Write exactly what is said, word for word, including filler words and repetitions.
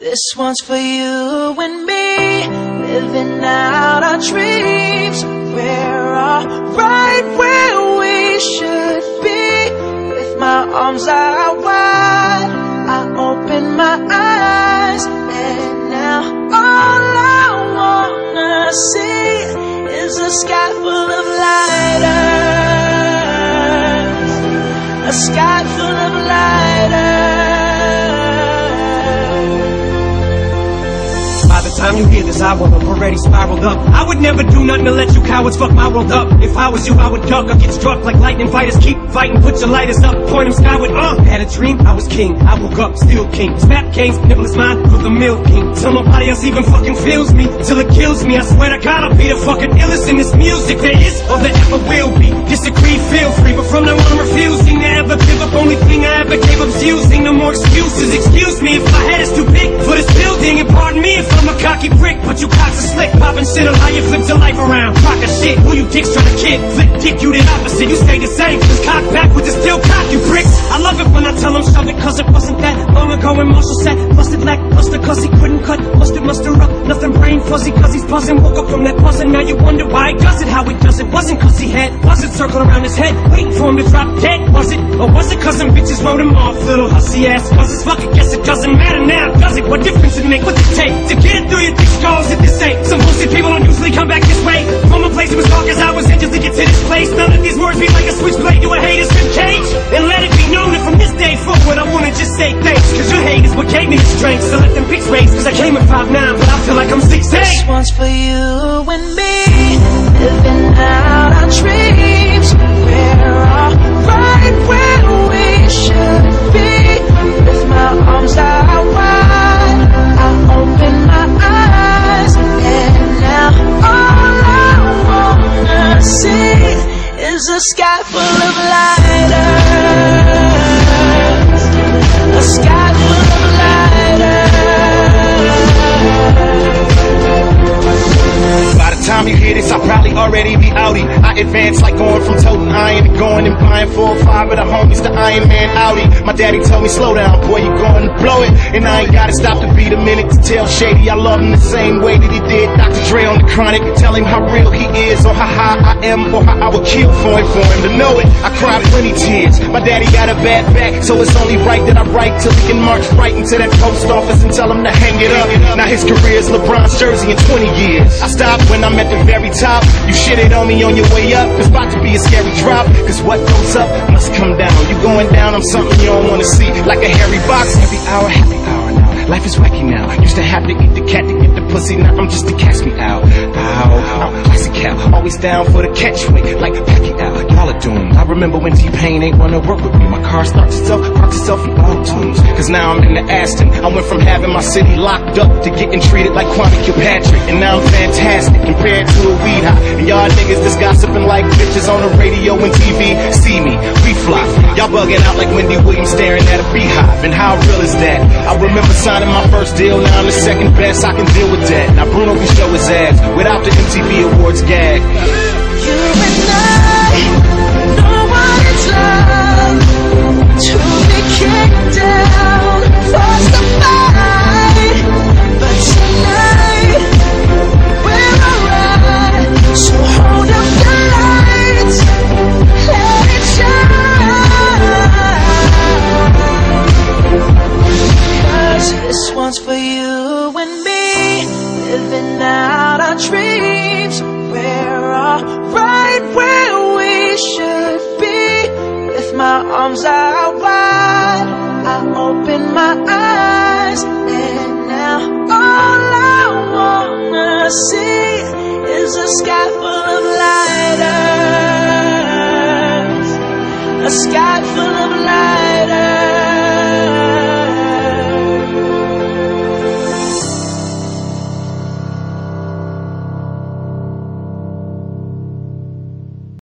This one's for you and me, living out our dreams. We're all right where we should be. With my arms out wide, I open my eyes, and now all I wanna see is a sky full of lighters, a sky full of lighters. By the time you hear this, I will have already spiraled up. I would never do nothing to let you cowards fuck my world up. If I was you, I would duck or get struck like lightning fighters. Keep fighting, put your lighters up, point them skyward. Uh, had a dream, I was king, I woke up, still king. Snap canes, nibble is mine, for the milk king. Till nobody else even fucking feels me, till it kills me. I swear to God, I'll be the fucking illest in this music there is or there ever will be. Disagree, feel free, but from now on I'm refusing to ever give up. Only thing I ever gave up's using. No more excuses, excuse me if my head is too big for this building. And pardon me if I'm a cocky prick, but you cocks are slick. Poppin' shit on how you flip your life around. Rock a shit, who you dicks trying to kid? Flick dick, you the opposite, you stay the same. Cause cock backwards is still cock, you pricks. I love it when I tell them shove it, cause it wasn't that long ago when Marshall said busted lackluster cause he couldn't cut. Busted muster up, nothing brain fuzzy cause he's buzzing. Woke up from that buzzing, now you wonder why he does it. How he does it, wasn't cause he had buzzard circling around his head, waiting for him to drop dead. Was it, or was it cause some bitches wrote him off? Little hussy ass buzzes, fuck it, guess it doesn't matter now, does it? What difference it make, what's it take to get it through your thick skulls if this ain't? Some bullshit people don't usually come back this way. From a place that was dark as I was in just to get to this place. None of these words be like a switchblade to a hater's ribcage. And let it be known that from this day forward I wanna just say thanks, cause your hate is what gave me the strength. So let them pics raise, cause I came at five nine, but I feel like I'm six eight. This one's for you and me, living out our dreams. We're all right where we should be. With my arms out wide, I open my eyes, and now all I wanna see is a sky full of lighters, a sky full of lighters. By the time you hear this, I'll probably already be outie. I advance like going from toting iron to going and buying four or five of the homies to Iron Man Audi. My daddy told me, slow down, boy, you going to blow it. And I ain't gotta stop to beat a minute to tell Shady I love him the same way that he did Doctor Dre on the Chronic. Tell him how real he is, or how high I am, or how I would kill for him, for him to know it. I cried plenty tears. My daddy got a bad back, so it's only right that I write till he can march right into that post office and tell him to hang it up. Now his career's LeBron's jersey in twenty years. I stopped when I'm at the very top. You shitted on me on your way up. It's about to be a scary drop, cause what goes up must come down. You going down, I'm something you don't wanna see, like a hairy box. Every hour, happy hour now. Life is wacky now. I used to have to eat the cat to get the pussy. Now I'm just to catch me out. Ow, I'm classic cow. Always down for the catch weight, like Pacquiao. Y'all are doomed. I remember when T-Pain ain't wanna work with me. My car starts itself, parks itself in auto-tunes. Cause now I'm in the Aston. I went from having my city locked up to getting treated like Kwame Kilpatrick. And now I'm fantastic compared to a weed high. And y'all niggas just gossiping like bitches on the radio and T V. See me, we fly. Y'all bugging out like Wendy Williams staring at a beehive. And how real is that? I remember signing my first deal, now I'm the second best, I can deal with that. Now Bruno can show his ass without the M T V Awards gag. You and I know what it's like to be kicked down, forced to fight. But tonight we're alright, so hold up the lights, let it shine. Cause this one's for you and me, living out our dreams. We're all right where we should be. With my arms out wide, I open my eyes, and now all I wanna see is a sky full of light.